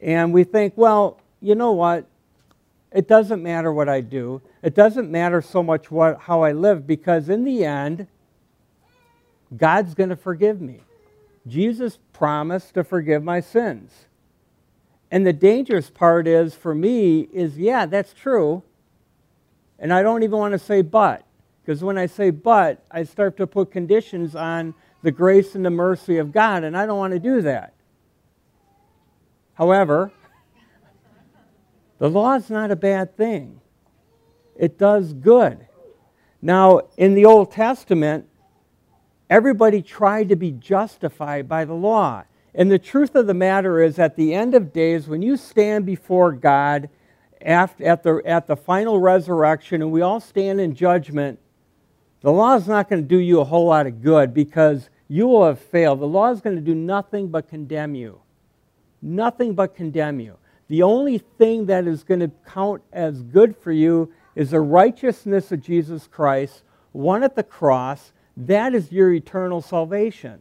And we think, well, you know what? It doesn't matter what I do. It doesn't matter so much how I live, because in the end, God's going to forgive me. Jesus promised to forgive my sins. And the dangerous part is, for me, is, yeah, that's true. And I don't even want to say but. Because when I say but, I start to put conditions on the grace and the mercy of God, and I don't want to do that. However, the law is not a bad thing. It does good. Now, in the Old Testament, everybody tried to be justified by the law. And the truth of the matter is, at the end of days, when you stand before God at the final resurrection, and we all stand in judgment, the law is not going to do you a whole lot of good, because you will have failed. The law is going to do nothing but condemn you. Nothing but condemn you. The only thing that is going to count as good for you is the righteousness of Jesus Christ, won at the cross. That is your eternal salvation.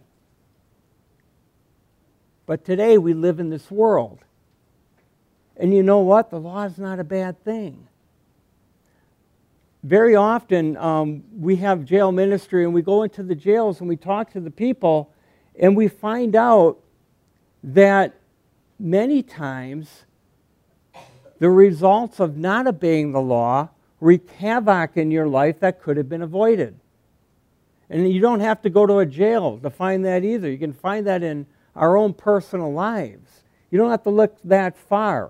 But today we live in this world. And you know what? The law is not a bad thing. Very often we have jail ministry, and we go into the jails and we talk to the people, and we find out that many times the results of not obeying the law wreak havoc in your life that could have been avoided. And you don't have to go to a jail to find that either. You can find that in our own personal lives. You don't have to look that far.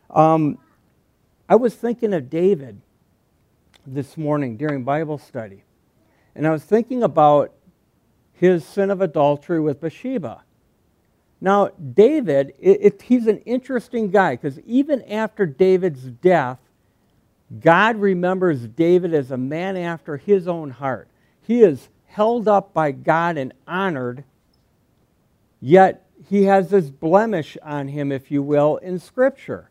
I was thinking of David this morning during Bible study. And I was thinking about his sin of adultery with Bathsheba. Now, David, he's an interesting guy, because even after David's death, God remembers David as a man after his own heart. He is held up by God and honored, yet he has this blemish on him, if you will, in Scripture.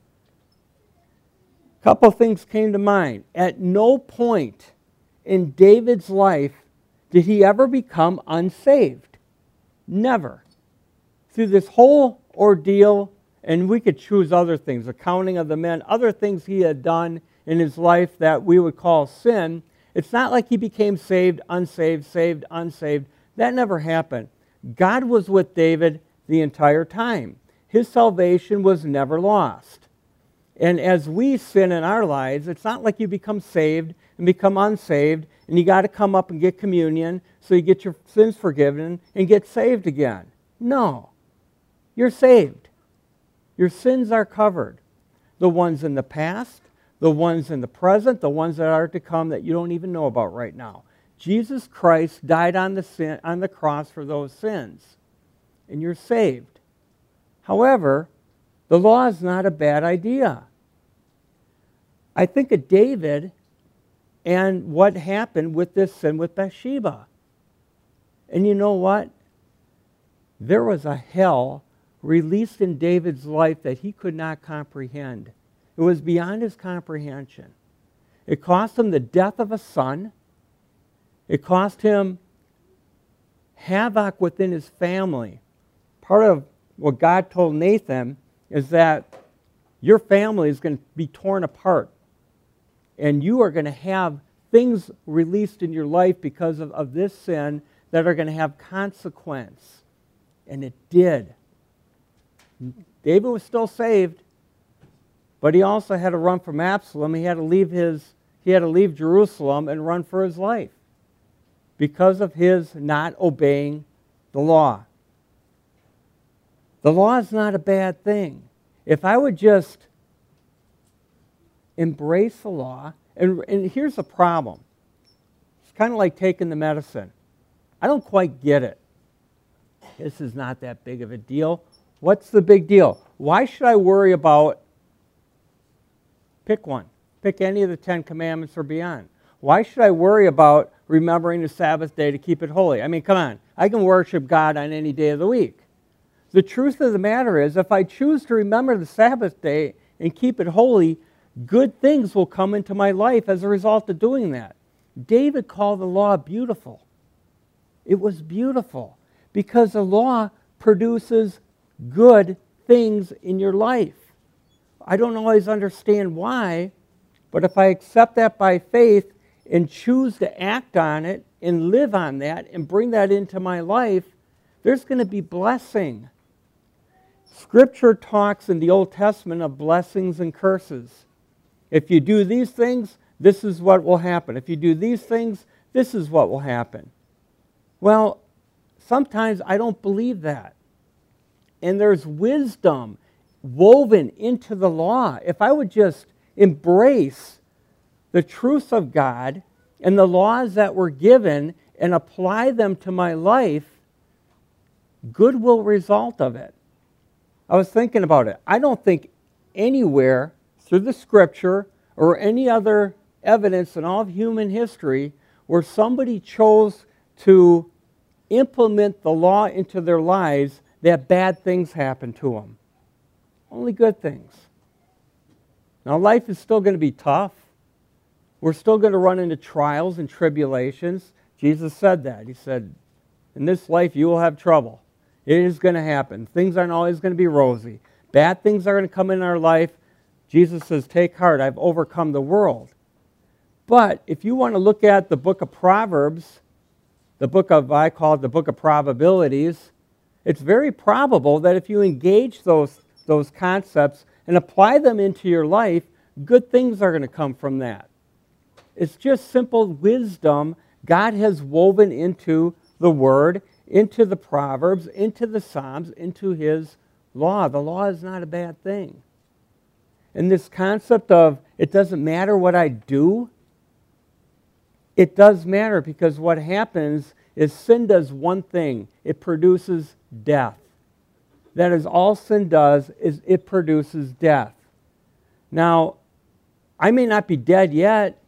A couple things came to mind. At no point in David's life did he ever become unsaved. Never. Through this whole ordeal, and we could choose other things, the counting of the men, other things he had done in his life that we would call sin, it's not like he became saved, unsaved. That never happened. God was with David the entire time. His salvation was never lost. And as we sin in our lives, it's not like you become saved and become unsaved, and you got to come up and get communion so you get your sins forgiven and get saved again. No. You're saved. Your sins are covered. The ones in the past, the ones in the present, the ones that are to come that you don't even know about right now. Jesus Christ died on the cross for those sins, and you're saved. However, the law is not a bad idea. I think of David and what happened with this sin with Bathsheba. And you know what? There was a hell released in David's life that he could not comprehend. It was beyond his comprehension. It cost him the death of a son. It cost him havoc within his family. Part of what God told Nathan is that your family is going to be torn apart, and you are going to have things released in your life because of this sin that are going to have consequence. And it did. David was still saved, but he also had to run from Absalom. He had to leave Jerusalem and run for his life because of his not obeying the law. The law is not a bad thing. If I would just embrace the law, and here's the problem. It's kind of like taking the medicine. I don't quite get it. This is not that big of a deal. What's the big deal? Why should I worry about, pick one. Pick any of the 10 commandments or beyond. Why should I worry about remembering the Sabbath day to keep it holy? I mean, come on. I can worship God on any day of the week. The truth of the matter is, if I choose to remember the Sabbath day and keep it holy, good things will come into my life as a result of doing that. David called the law beautiful. It was beautiful because the law produces good things in your life. I don't always understand why, but if I accept that by faith and choose to act on it and live on that and bring that into my life, there's going to be blessing. Scripture talks in the Old Testament of blessings and curses. If you do these things, this is what will happen. If you do these things, this is what will happen. Well, sometimes I don't believe that. And there's wisdom woven into the law. If I would just embrace the truths of God and the laws that were given and apply them to my life, good will result of it. I was thinking about it. I don't think anywhere through the Scripture or any other evidence in all of human history where somebody chose to implement the law into their lives that bad things happened to them. Only good things. Now, life is still going to be tough. We're still going to run into trials and tribulations. Jesus said that. He said, in this life you will have trouble. It is going to happen. Things aren't always going to be rosy. Bad things are going to come in our life. Jesus says, take heart, I've overcome the world. But if you want to look at the book of Proverbs, I call it the book of probabilities, it's very probable that if you engage those concepts and apply them into your life, good things are going to come from that. It's just simple wisdom God has woven into the Word, into the Proverbs, into the Psalms, into His law. The law is not a bad thing. And this concept of it doesn't matter what I do, it does matter, because what happens is sin does one thing. It produces death. That is all sin does, is it produces death. Now, I may not be dead yet,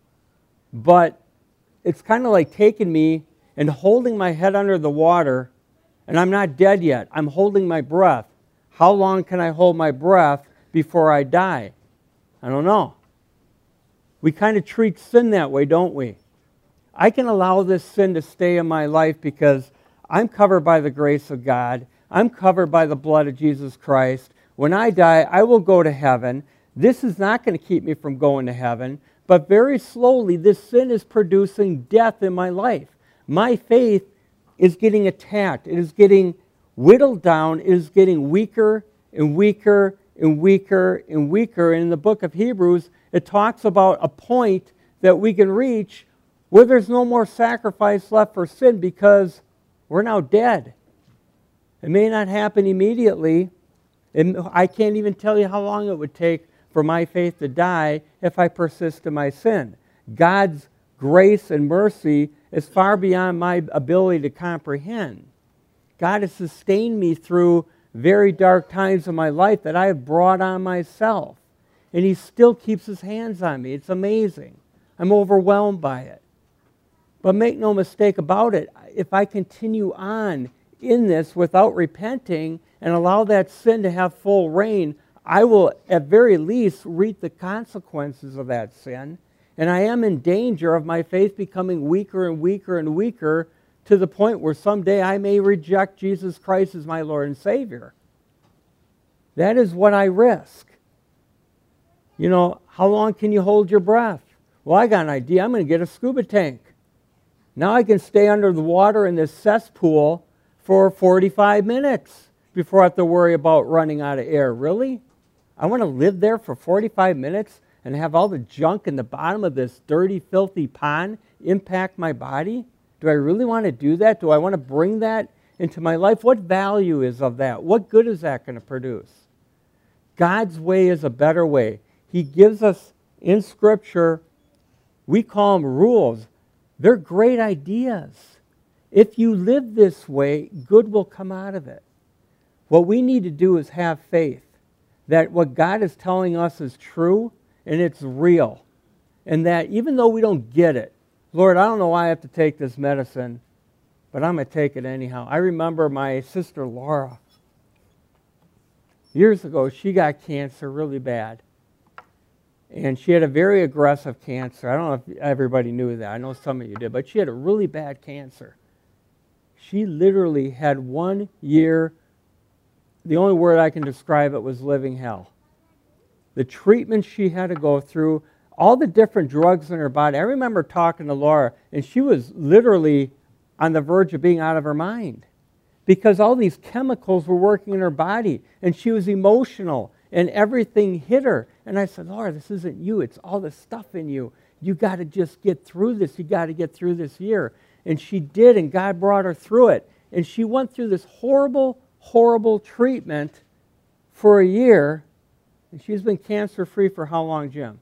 but it's kind of like taking me and holding my head under the water, and I'm not dead yet. I'm holding my breath. How long can I hold my breath before I die? I don't know. We kind of treat sin that way, don't we? I can allow this sin to stay in my life because I'm covered by the grace of God. I'm covered by the blood of Jesus Christ. When I die, I will go to heaven. This is not going to keep me from going to heaven, but very slowly this sin is producing death in my life. My faith is getting attacked. It is getting whittled down. It is getting weaker and weaker and weaker and weaker. And in the book of Hebrews, it talks about a point that we can reach where there's no more sacrifice left for sin because we're now dead. It may not happen immediately. I can't even tell you how long it would take for my faith to die if I persist in my sin. God's grace and mercy is far beyond my ability to comprehend. God has sustained me through very dark times of my life that I have brought on myself. And He still keeps His hands on me. It's amazing. I'm overwhelmed by it. But make no mistake about it, if I continue on in this without repenting and allow that sin to have full reign, I will at very least reap the consequences of that sin. And I am in danger of my faith becoming weaker and weaker and weaker to the point where someday I may reject Jesus Christ as my Lord and Savior. That is what I risk. You know, how long can you hold your breath? Well, I got an idea. I'm going to get a scuba tank. Now I can stay under the water in this cesspool for 45 minutes before I have to worry about running out of air. Really? I want to live there for 45 minutes and have all the junk in the bottom of this dirty, filthy pond impact my body? Do I really want to do that? Do I want to bring that into my life? What value is of that? What good is that going to produce? God's way is a better way. He gives us in Scripture, we call them rules. They're great ideas. If you live this way, good will come out of it. What we need to do is have faith that what God is telling us is true and it's real. And that even though we don't get it, Lord, I don't know why I have to take this medicine, but I'm going to take it anyhow. I remember my sister Laura. Years ago, she got cancer really bad. And she had a very aggressive cancer. I don't know if everybody knew that. I know some of you did. But she had a really bad cancer. She literally had 1 year, the only word I can describe it was living hell. the treatment she had to go through, all the different drugs in her body. I remember talking to Laura, and she was literally on the verge of being out of her mind because all these chemicals were working in her body, and she was emotional, and everything hit her. And I said, Laura, this isn't you. It's all the stuff in you. You got to just get through this. You got to get through this year. And she did, and God brought her through it. And she went through this horrible, horrible treatment for a year. And she's been cancer-free for how long, Jim?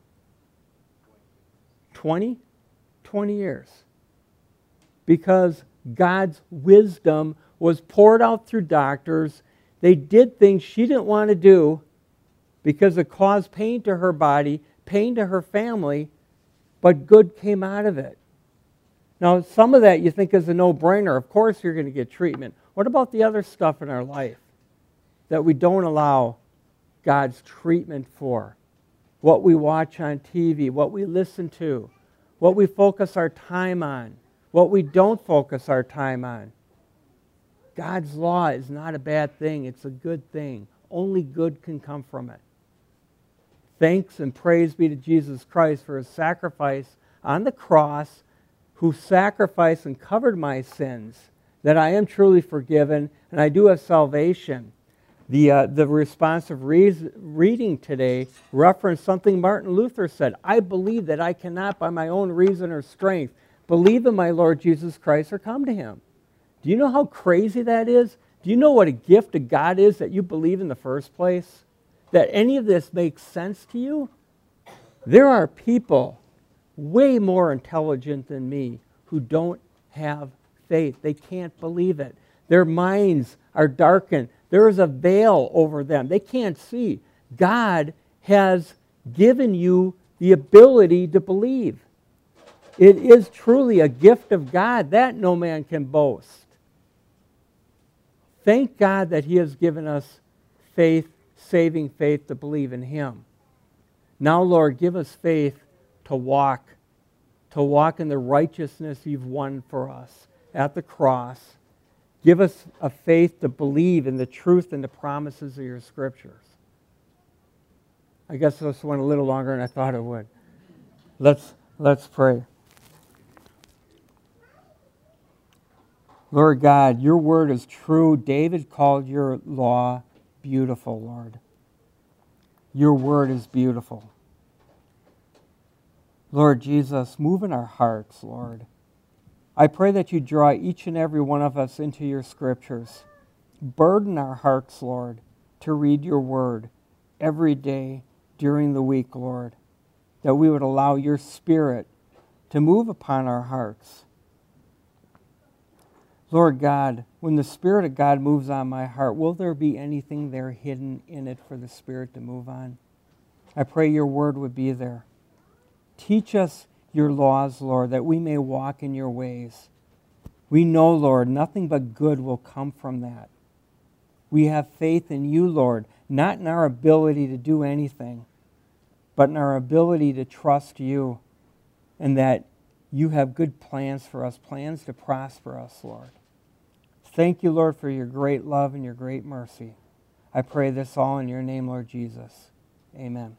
20? 20 years. Because God's wisdom was poured out through doctors. They did things she didn't want to do because it caused pain to her body, pain to her family, but good came out of it. Now, some of that you think is a no-brainer. Of course you're going to get treatment. What about the other stuff in our life that we don't allow God's treatment for? What we watch on TV, what we listen to, what we focus our time on, what we don't focus our time on. God's law is not a bad thing. It's a good thing. Only good can come from it. Thanks and praise be to Jesus Christ for His sacrifice on the cross, who sacrificed and covered my sins, that I am truly forgiven and I do have salvation. The responsive reading today referenced something Martin Luther said. I believe that I cannot by my own reason or strength believe in my Lord Jesus Christ or come to Him. Do you know how crazy that is? Do you know what a gift of God is that you believe in the first place? That any of this makes sense to you? There are people way more intelligent than me who don't have faith. They can't believe it. Their minds are darkened. There is a veil over them. They can't see. God has given you the ability to believe. It is truly a gift of God that no man can boast. Thank God that He has given us faith, saving faith to believe in Him. Now, Lord, give us faith to walk in the righteousness You've won for us at the cross. Give us a faith to believe in the truth and the promises of Your Scriptures. I guess this went a little longer than I thought it would. Let's pray. Lord God, Your word is true. David called Your law beautiful, Lord. Your word is beautiful. Lord Jesus, move in our hearts, Lord. I pray that You draw each and every one of us into Your Scriptures. Burden our hearts, Lord, to read Your word every day during the week, Lord, that we would allow Your Spirit to move upon our hearts. Lord God, when the Spirit of God moves on my heart, will there be anything there hidden in it for the Spirit to move on? I pray Your word would be there. Teach us Your laws, Lord, that we may walk in Your ways. We know, Lord, nothing but good will come from that. We have faith in You, Lord, not in our ability to do anything, but in our ability to trust You, and that You have good plans for us, plans to prosper us, Lord. Thank You, Lord, for Your great love and Your great mercy. I pray this all in Your name, Lord Jesus. Amen.